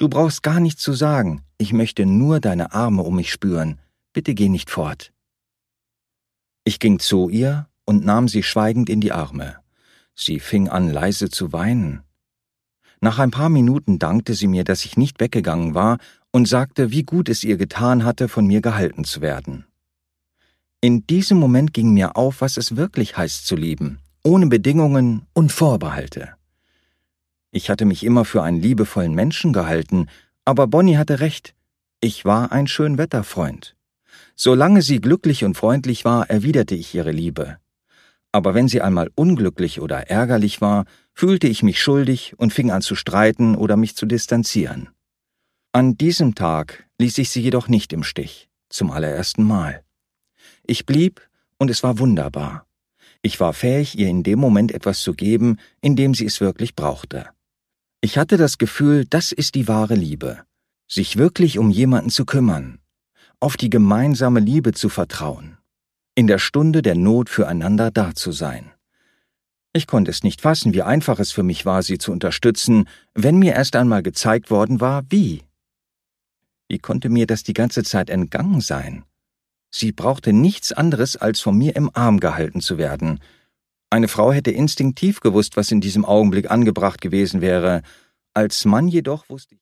Du brauchst gar nichts zu sagen. Ich möchte nur deine Arme um mich spüren. Bitte geh nicht fort.« Ich ging zu ihr und nahm sie schweigend in die Arme. Sie fing an, leise zu weinen. Nach ein paar Minuten dankte sie mir, dass ich nicht weggegangen war, und sagte, wie gut es ihr getan hatte, von mir gehalten zu werden. In diesem Moment ging mir auf, was es wirklich heißt zu lieben, ohne Bedingungen und Vorbehalte. Ich hatte mich immer für einen liebevollen Menschen gehalten, aber Bonnie hatte recht, ich war ein Schönwetterfreund. Solange sie glücklich und freundlich war, erwiderte ich ihre Liebe. Aber wenn sie einmal unglücklich oder ärgerlich war, fühlte ich mich schuldig und fing an zu streiten oder mich zu distanzieren. An diesem Tag ließ ich sie jedoch nicht im Stich, zum allerersten Mal. Ich blieb, und es war wunderbar. Ich war fähig, ihr in dem Moment etwas zu geben, in dem sie es wirklich brauchte. Ich hatte das Gefühl, das ist die wahre Liebe, sich wirklich um jemanden zu kümmern, auf die gemeinsame Liebe zu vertrauen, in der Stunde der Not füreinander da zu sein. Ich konnte es nicht fassen, wie einfach es für mich war, sie zu unterstützen, wenn mir erst einmal gezeigt worden war, wie. Wie konnte mir das die ganze Zeit entgangen sein? Sie brauchte nichts anderes, als von mir im Arm gehalten zu werden. Eine Frau hätte instinktiv gewusst, was in diesem Augenblick angebracht gewesen wäre. Als Mann jedoch wusste ich